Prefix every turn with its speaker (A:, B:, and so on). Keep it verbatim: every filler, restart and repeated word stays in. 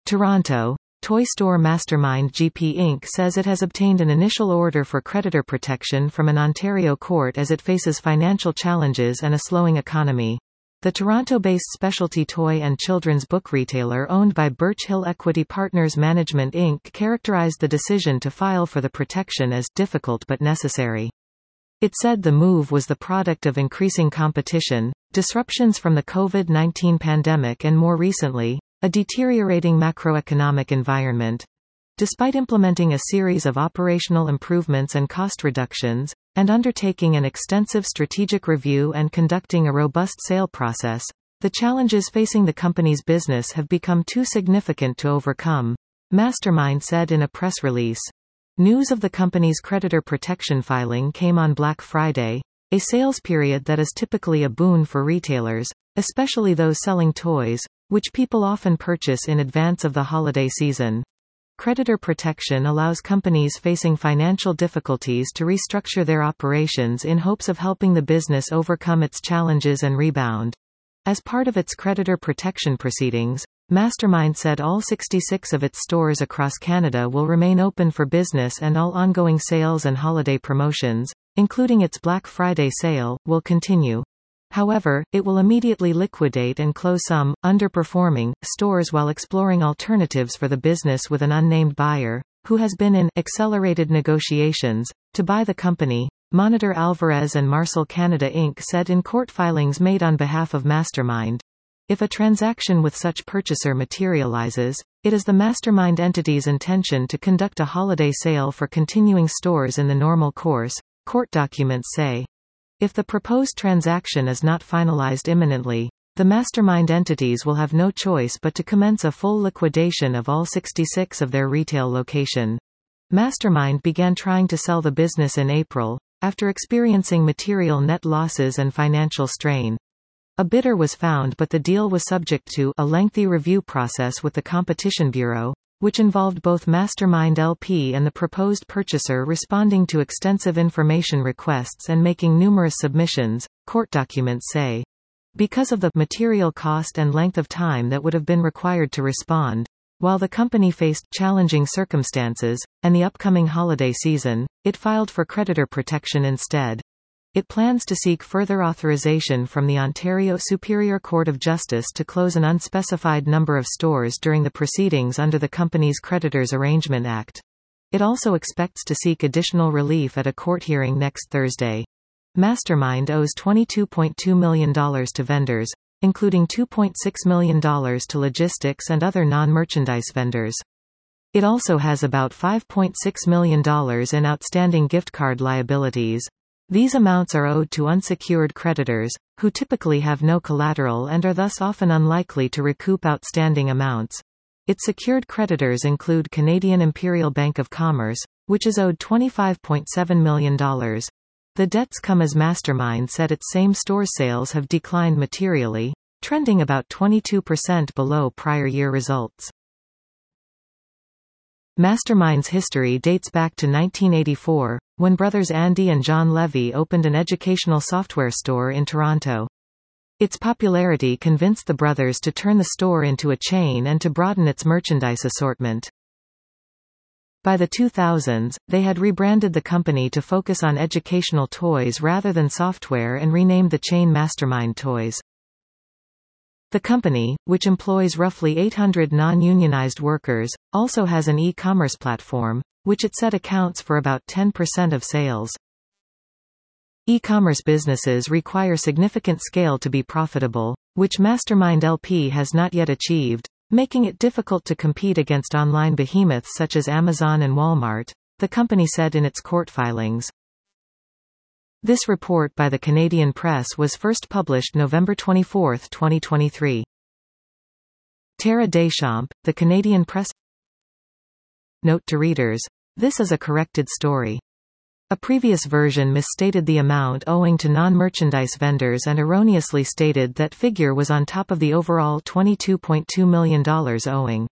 A: Toronto. Toy store Mastermind G P Incorporated says it has obtained an initial order for creditor protection from an Ontario court as it faces financial challenges and a slowing economy. The Toronto-based specialty toy and children's book retailer owned by Birch Hill Equity Partners Management Incorporated characterized the decision to file for the protection as difficult but necessary. It said the move was the product of increasing competition, disruptions from the COVID nineteen pandemic and more recently, a deteriorating macroeconomic environment. Despite implementing a series of operational improvements and cost reductions, and undertaking an extensive strategic review and conducting a robust sale process, the challenges facing the company's business have become too significant to overcome, Mastermind said in a press release. News of the company's creditor protection filing came on Black Friday, a sales period that is typically a boon for retailers, especially those selling toys, which people often purchase in advance of the holiday season. Creditor protection allows companies facing financial difficulties to restructure their operations in hopes of helping the business overcome its challenges and rebound. As part of its creditor protection proceedings, Mastermind said all sixty-six of its stores across Canada will remain open for business and all ongoing sales and holiday promotions, including its Black Friday sale, will continue. However, it will immediately liquidate and close some underperforming stores while exploring alternatives for the business with an unnamed buyer, who has been in accelerated negotiations to buy the company. Monitor Alvarez and Marcel Canada Incorporated said in court filings made on behalf of Mastermind. If a transaction with such purchaser materializes, it is the Mastermind entity's intention to conduct a holiday sale for continuing stores in the normal course, court documents say. If the proposed transaction is not finalized imminently, the Mastermind entities will have no choice but to commence a full liquidation of all sixty-six of their retail location. Mastermind began trying to sell the business in April, after experiencing material net losses and financial strain. A bidder was found, but the deal was subject to a lengthy review process with the Competition Bureau, which involved both Mastermind L P and the proposed purchaser responding to extensive information requests and making numerous submissions, court documents say. Because of the material cost and length of time that would have been required to respond, while the company faced challenging circumstances and the upcoming holiday season, it filed for creditor protection instead. It plans to seek further authorization from the Ontario Superior Court of Justice to close an unspecified number of stores during the proceedings under the company's Creditors Arrangement Act. It also expects to seek additional relief at a court hearing next Thursday. Mastermind owes twenty-two point two million dollars to vendors, including two point six million dollars to logistics and other non-merchandise vendors. It also has about five point six million dollars in outstanding gift card liabilities. These amounts are owed to unsecured creditors, who typically have no collateral and are thus often unlikely to recoup outstanding amounts. Its secured creditors include Canadian Imperial Bank of Commerce, which is owed twenty-five point seven million dollars. The debts come as Mastermind said its same-store sales have declined materially, trending about twenty-two percent below prior year results. Mastermind's history dates back to nineteen eighty-four, when brothers Andy and John Levy opened an educational software store in Toronto. Its popularity convinced the brothers to turn the store into a chain and to broaden its merchandise assortment. By the two thousands, they had rebranded the company to focus on educational toys rather than software and renamed the chain Mastermind Toys. The company, which employs roughly eight hundred non-unionized workers, also has an e-commerce platform, which it said accounts for about ten percent of sales. E-commerce businesses require significant scale to be profitable, which Mastermind L P has not yet achieved, making it difficult to compete against online behemoths such as Amazon and Walmart, the company said in its court filings. This report by the Canadian Press was first published November twenty-fourth, twenty twenty-three. Tara Deschamps, the Canadian Press. Note to readers: this is a corrected story. A previous version misstated the amount owing to non-merchandise vendors and erroneously stated that figure was on top of the overall twenty-two point two million dollars owing.